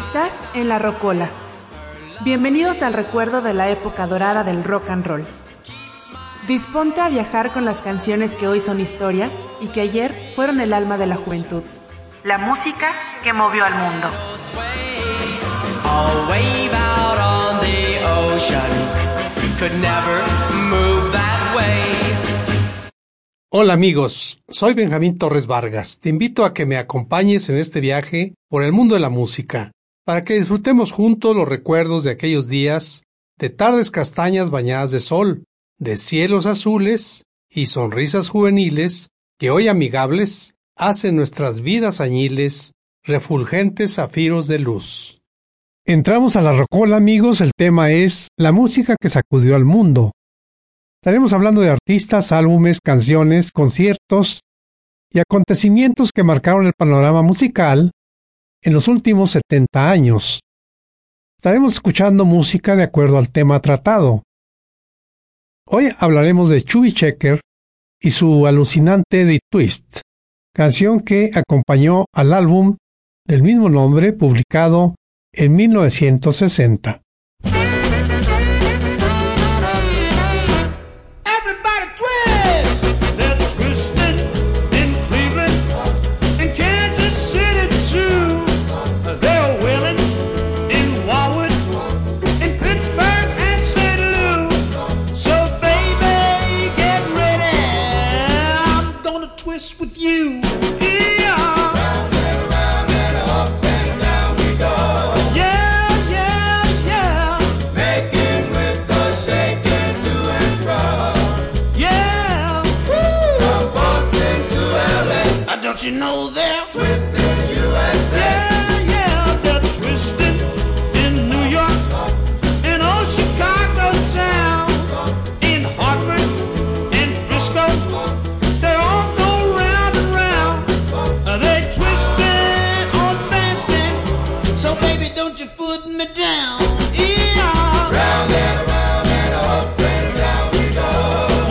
Estás en La Rocola. Bienvenidos al recuerdo de la época dorada del rock and roll. Disponte a viajar con las canciones que hoy son historia y que ayer fueron el alma de la juventud. La música que movió al mundo. Hola amigos, soy Benjamín Torres Vargas. Te invito a que me acompañes en este viaje por el mundo de la música, para que disfrutemos juntos los recuerdos de aquellos días, de tardes castañas bañadas de sol, de cielos azules y sonrisas juveniles que hoy amigables hacen nuestras vidas añiles, refulgentes zafiros de luz. Entramos a La Rocola, amigos. El tema es la música que sacudió al mundo. Estaremos hablando de artistas, álbumes, canciones, conciertos y acontecimientos que marcaron el panorama musical en los últimos 70 años. Estaremos escuchando música de acuerdo al tema tratado. Hoy hablaremos de Chubby Checker y su alucinante The Twist, canción que acompañó al álbum del mismo nombre publicado en 1960. With you, round and up and down we go. yeah, Making with the shaking to and fro. yeah. From Boston to LA, Don't you know they're twisting USA. yeah, they're twisting in New York, in old Chicago town, in Hartford, in Frisco. They all go round and round. They twisting on bandstand. So baby, don't you put me down. Yeah. Round and up and down we go.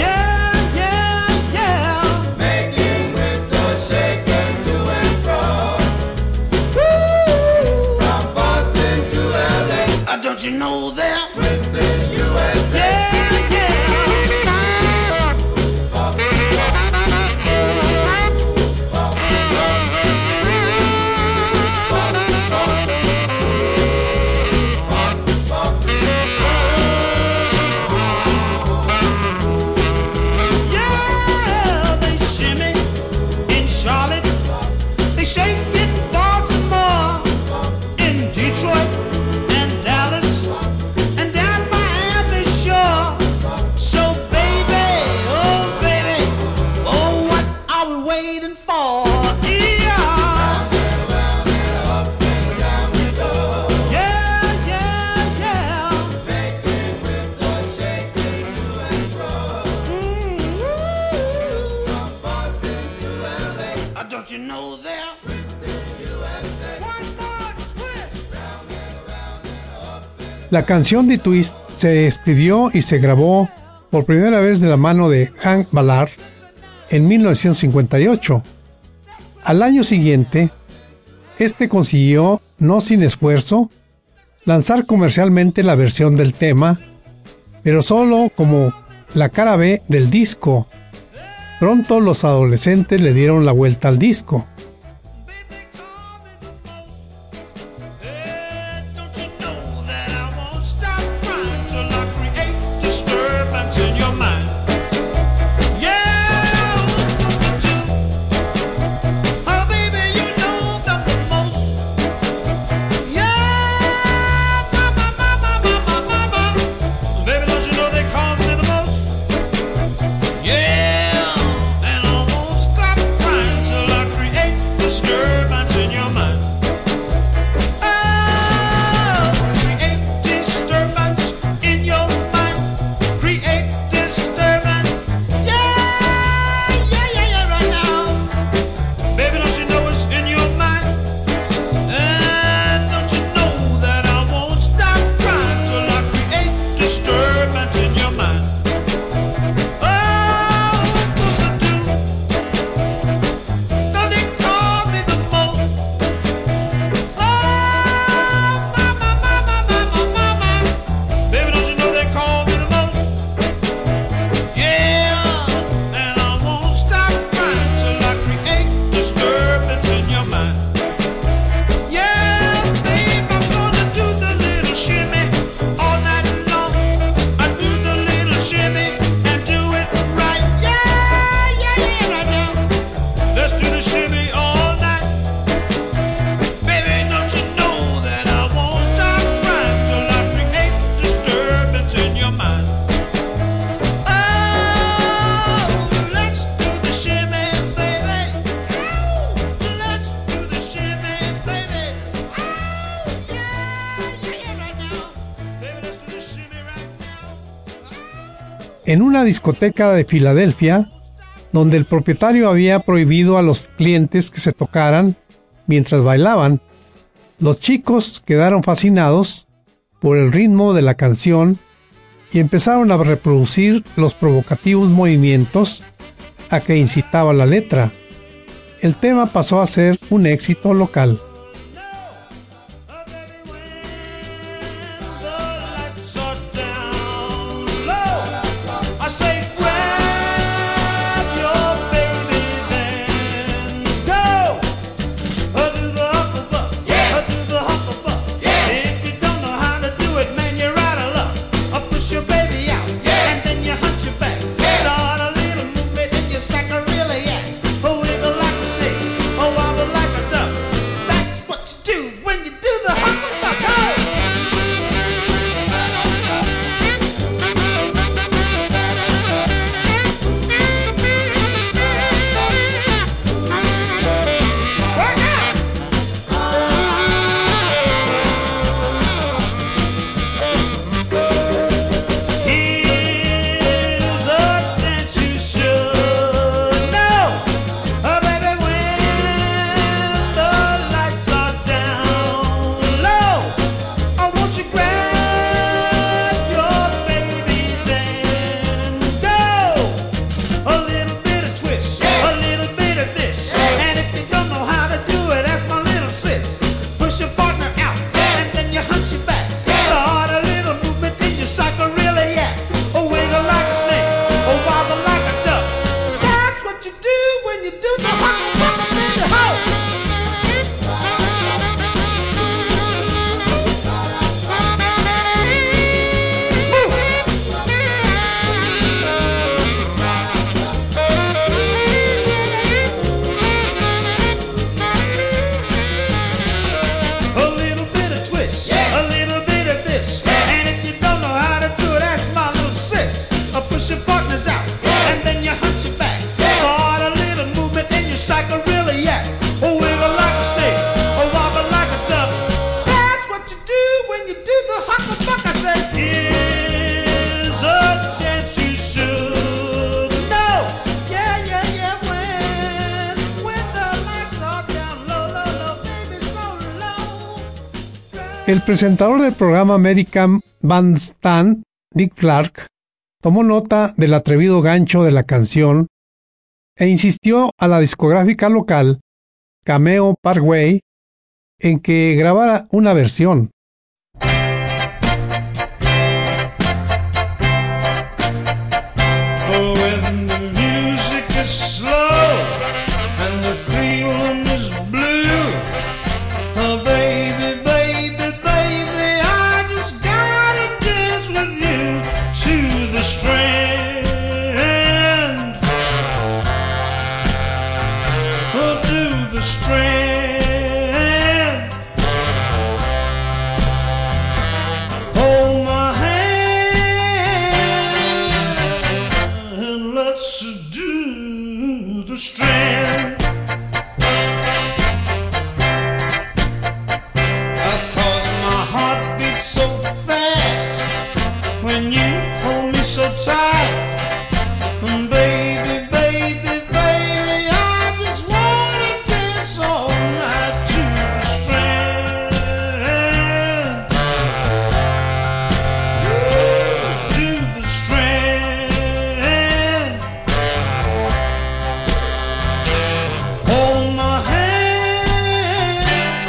Yeah. Making with the shaking to and fro. Woo. From Boston to LA, Don't you know they're twisting USA. yeah. Yeah, they shimmy in Charlotte, they shake in Baltimore, in Detroit and Dallas, and down Miami shore. So baby, oh what are we waiting for? Yeah, yeah. Making with the shaking to and fro. From Boston to LA, Don't you know they're twisting USA. one more twist? La canción The Twist se escribió y se grabó por primera vez de la mano de Hank Ballard en 1958. Al año siguiente, este consiguió, no sin esfuerzo, lanzar comercialmente la versión del tema, pero solo como la cara B del disco. Pronto los adolescentes le dieron la vuelta al disco. Don't you know that I won't stop trying till I create disturbance in your mind? Yeah, oh baby, you know I'm the most. Yeah, mama. Baby, don't you know they call me the most? Yeah, and I won't stop trying till I create en una discoteca de Filadelfia, donde el propietario había prohibido a los clientes que se tocaran mientras bailaban. Los chicos quedaron fascinados por el ritmo de la canción y empezaron a reproducir los provocativos movimientos a que incitaba la letra. El tema pasó a ser un éxito local. El presentador del programa American Bandstand, Dick Clark, tomó nota del atrevido gancho de la canción e insistió a la discográfica local, Cameo Parkway, en que grabara una versión. Oh, when the music is slow and the feeling is blue, oh baby, baby, baby, I just gotta dance with you to the Strand. Oh, to the Strand. Hold my hand and let's do the Strand. Cause my heart beats so fast when you hold me so tight. And baby, baby, baby, I just wanna dance all night to the Strand. To the Strand. Hold my hand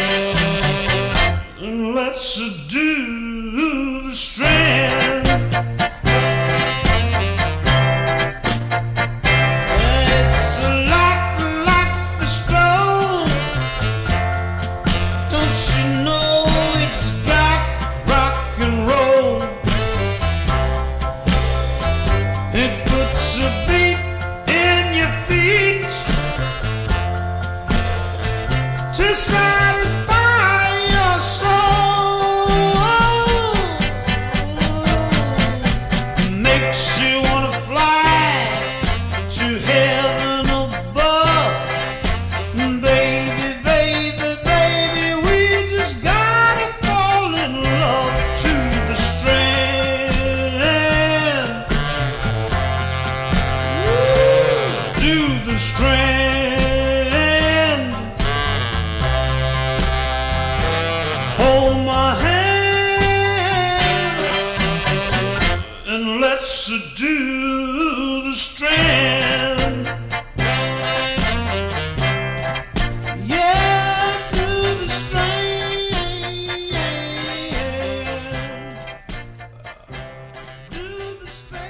and let's do the Strand. It's a lot like the stroll. Don't you know it's got rock and roll? It puts a beat in your feet to satisfy your soul. Makes you wanna fly to heaven above. Baby, baby, baby, we just gotta fall in love to the Strand. to do the strand. Yeah, do the strand. Do the strand.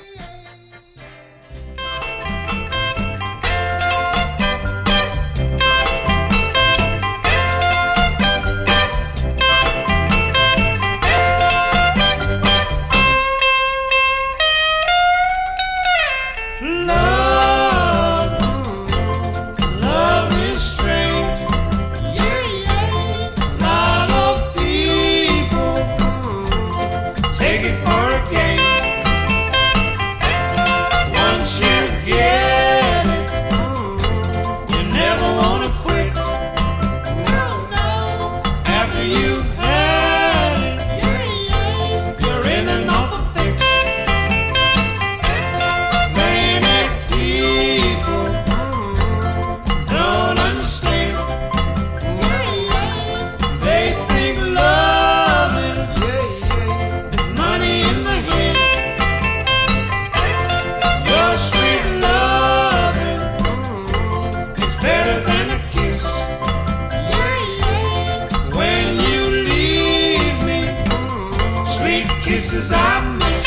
Kisses I miss.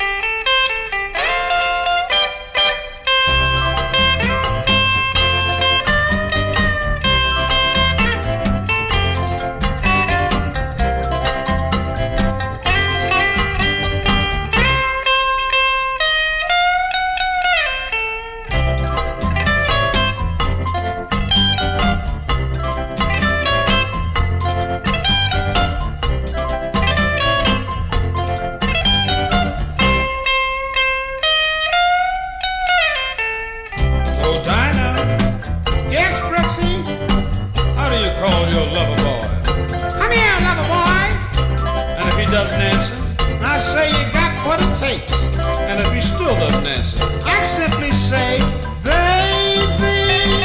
Doesn't answer, I say you got what it takes. And if he still doesn't answer, I simply say, baby,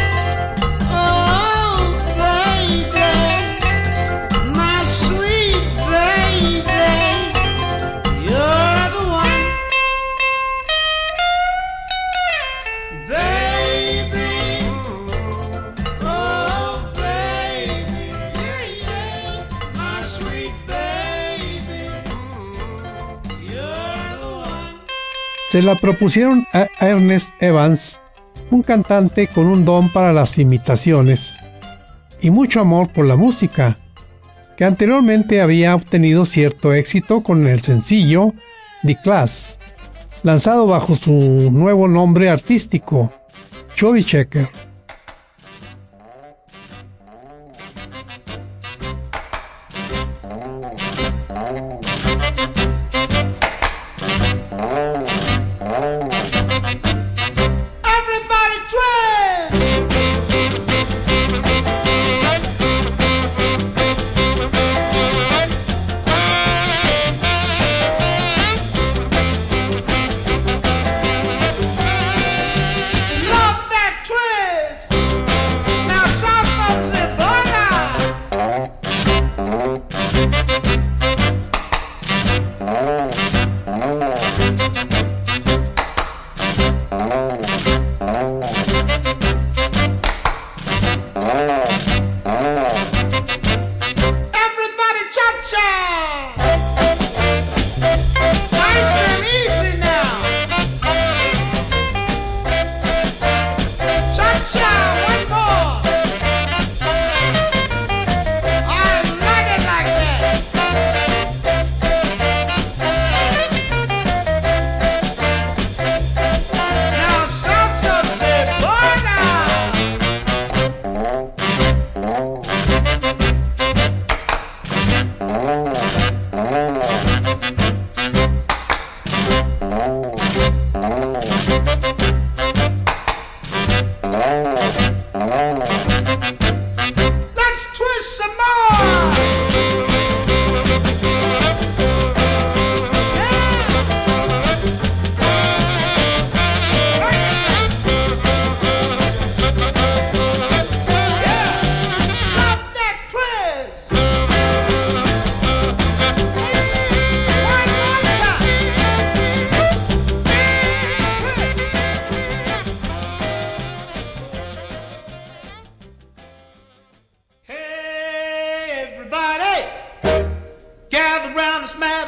oh baby, my sweet baby, you're the one, baby, oh baby, yeah, yeah, my sweet baby. Se la propusieron a Ernest Evans, un cantante con un don para las imitaciones y mucho amor por la música, que anteriormente había obtenido cierto éxito con el sencillo The Class, lanzado bajo su nuevo nombre artístico, Chubby Checker.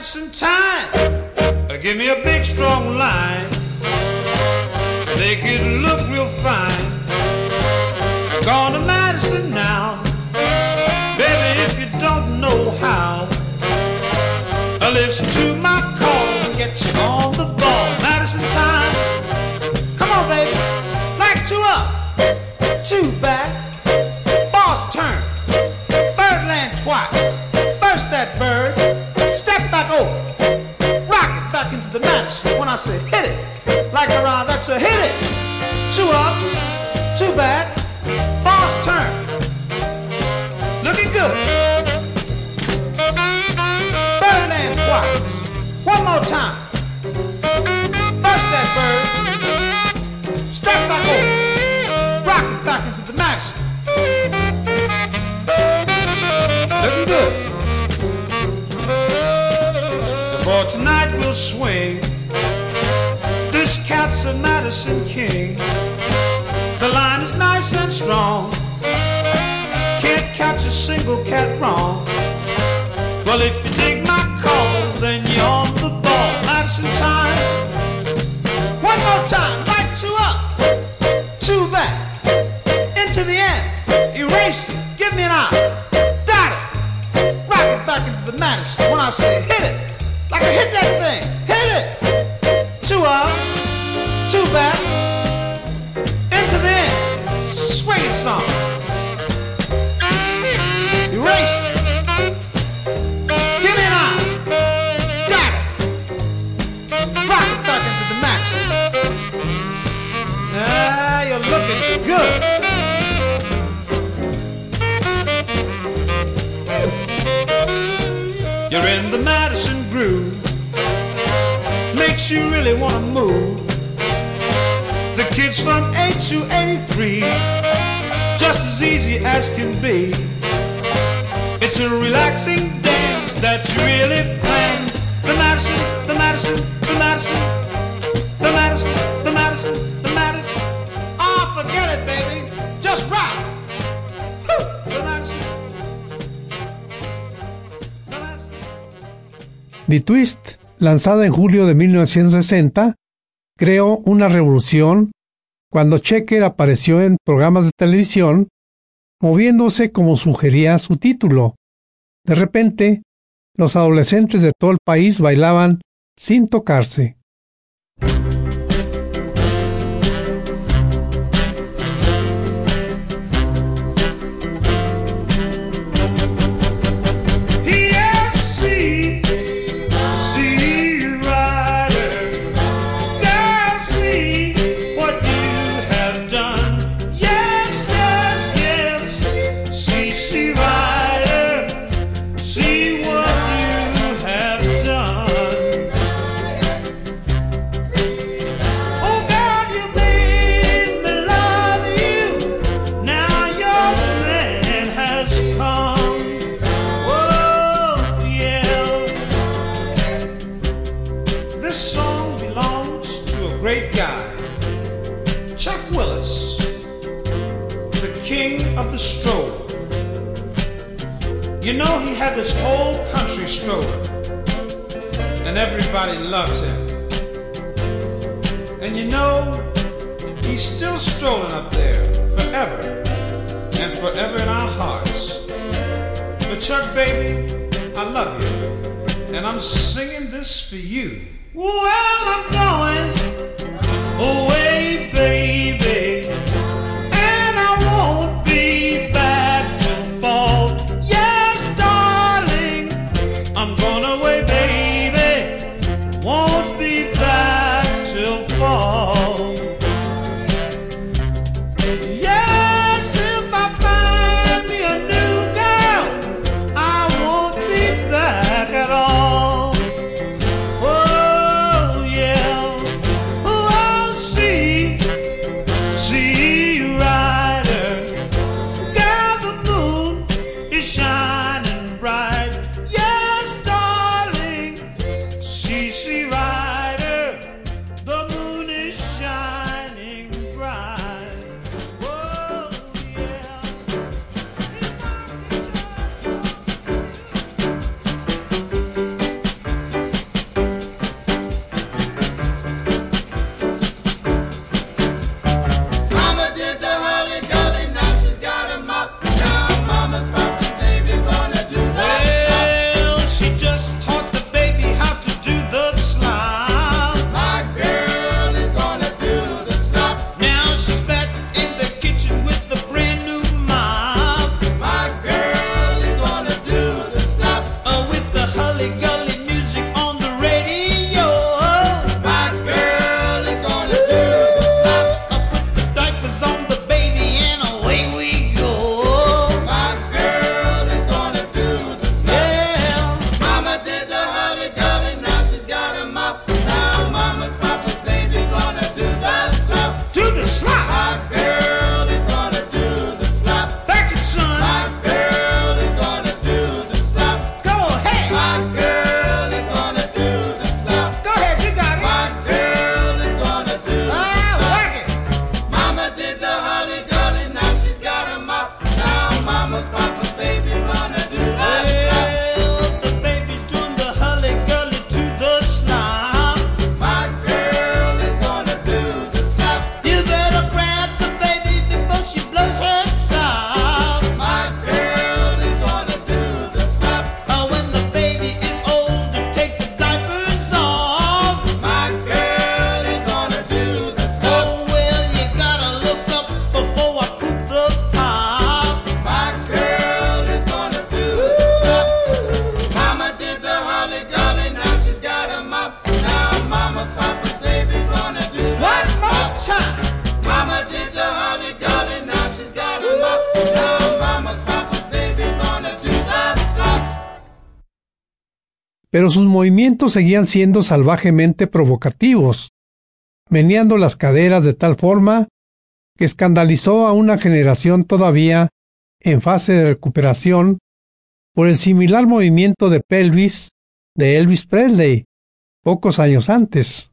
Madison time. Give me a big strong line. Make it look real fine. Gone to Madison now. Baby, if you don't know how, listen to my call and get you on the ball. Madison time. Come on, baby. Like two up, two back. Boss turn. Birdland twice. First that bird. Step back over. Rock it back into the Madison. When I say hit it, like around, that's a hit it. Two up, two back. Boss turn. Looking good. Birdland twice. One more time. First that bird. Step back over. Rock it back into the Madison. Looking good. For tonight we'll swing. This cat's a Madison king. The line is nice and strong. Can't catch a single cat wrong. Well, if you dig my call, then you're on the ball. Madison time. One more time. Like two up, two back. Into the end. Erase it. Give me an eye. Dot it. Rock it back into the Madison. When I say hit it, like I hit that thing. Hit it. Two up, two back. Into the end. Swing it some. Erase it. Give me an eye. Got it. Rock it back into the Madison. Ah, you're looking good. You're in the Madison groove. Makes you really want to move. The kids from 8 to 83, just as easy as can be. It's a relaxing dance that you really plan. The Madison, the Madison, the Madison, the Madison, the Madison, the Madison. Oh, forget it, baby. Just rock. Whew. The Madison. The Madison. The Twist, lanzada en julio de 1960, creó una revolución cuando Checker apareció en programas de televisión, moviéndose como sugería su título. De repente, los adolescentes de todo el país bailaban sin tocarse. You know, he had this whole country strolling, and everybody loved him. And you know, he's still strolling up there forever, and forever in our hearts. But Chuck, baby, I love you, and I'm singing this for you. Well, I'm going away, baby, and I won't be back till fall. Yes, darling, I'm going away, baby, won't be back till fall. Yes, if I find me a new girl, I won't be back at all. Oh, yeah, oh, I'll see pero sus movimientos seguían siendo salvajemente provocativos, meneando las caderas de tal forma que escandalizó a una generación todavía en fase de recuperación por el similar movimiento de pelvis de Elvis Presley pocos años antes.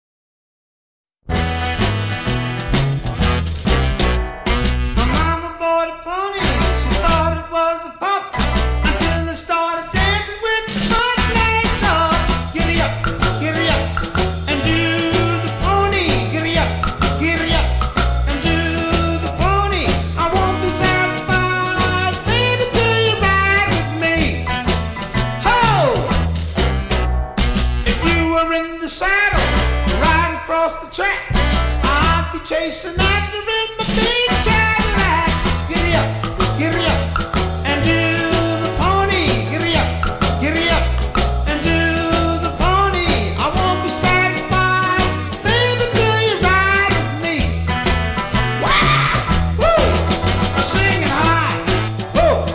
Chasing after in my big Cadillac. Giddy up, and do the pony. Giddy up, and do the pony. I won't be satisfied, baby, till you ride with me. Wow, woo, singing high, ho,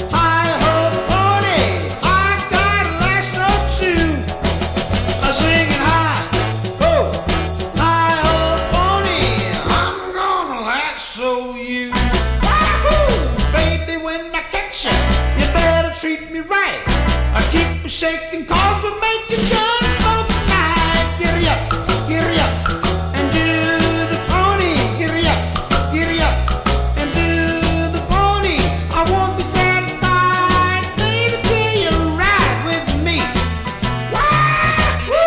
pony. I got a lasso too. I'm singing high, ho. So you, wahoo, baby, when I catch you, you better treat me right. I keep you shaking 'cause we're making guns smoke tonight. Giddy up, and do the pony. Giddy up, and do the pony. I won't be satisfied, baby, till you ride with me. Wahoo!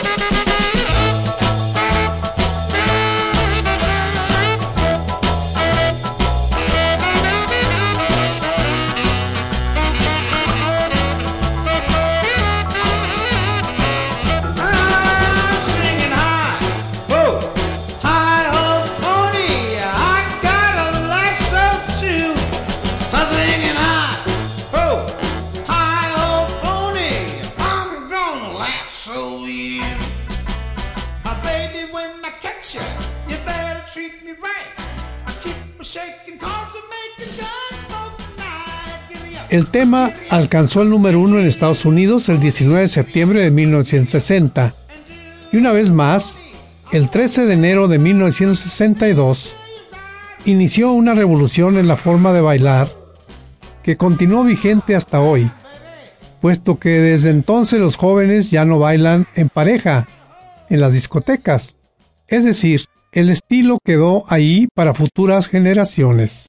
El tema alcanzó el número 1 en Estados Unidos el 19 de septiembre de 1960 y una vez más, el 13 de enero de 1962, inició una revolución en la forma de bailar que continuó vigente hasta hoy, puesto que desde entonces los jóvenes ya no bailan en pareja en las discotecas, es decir, el estilo quedó ahí para futuras generaciones.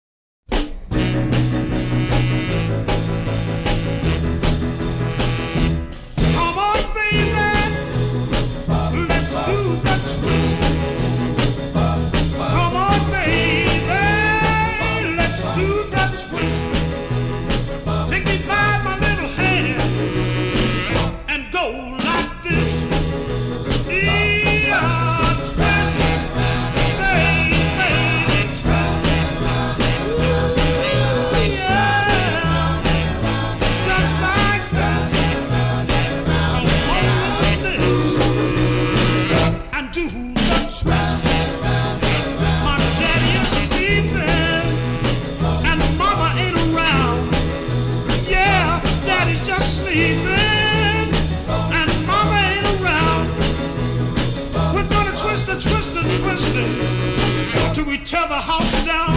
Twisting till we tear the house down.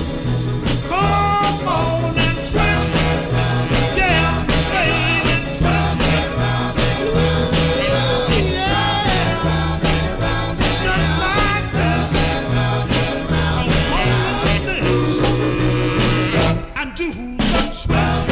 Come on and twist, yeah, baby, twist. Ooh, yeah, just like this. I want this and do the twist.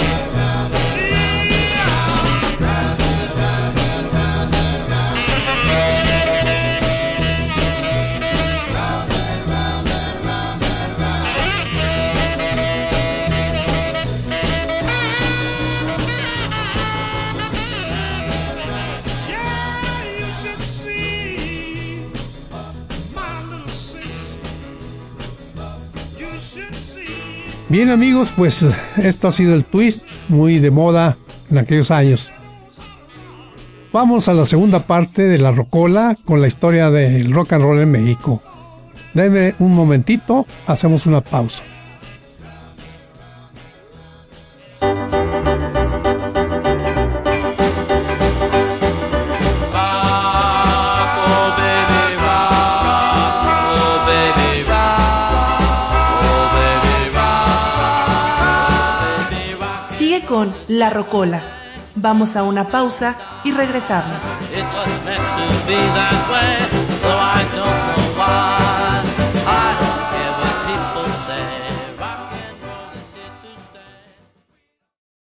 Bien amigos, pues esto ha sido el twist, muy de moda en aquellos años. Vamos a la segunda parte de la rocola con la historia del rock and roll en México. Denme un momentito, hacemos una pausa. Sigue con La Rocola. Vamos a una pausa y regresamos. It was meant to be that way.